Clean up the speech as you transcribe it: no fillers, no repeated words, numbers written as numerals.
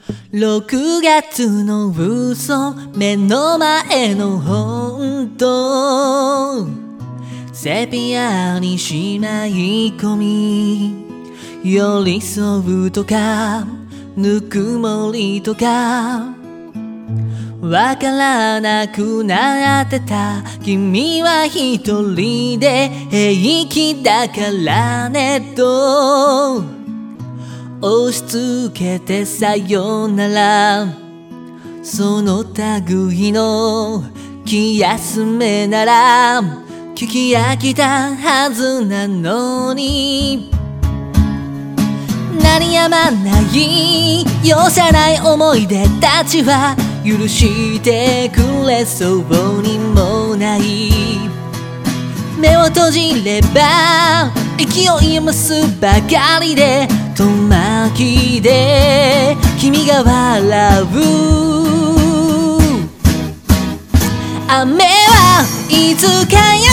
6月の嘘、目の前の本当、セピアにしまい込み、寄り添うとかぬくもりとかわからなくなってた。君は一人で平気だからねと押し付けてさよなら。その類の気休めなら聞き飽きたはずなのに、鳴りやまない容赦ない思い出たちは許してくれそうにもない。目を閉じれば息を余すばかりで遠巻きで君が笑う。雨はいつかや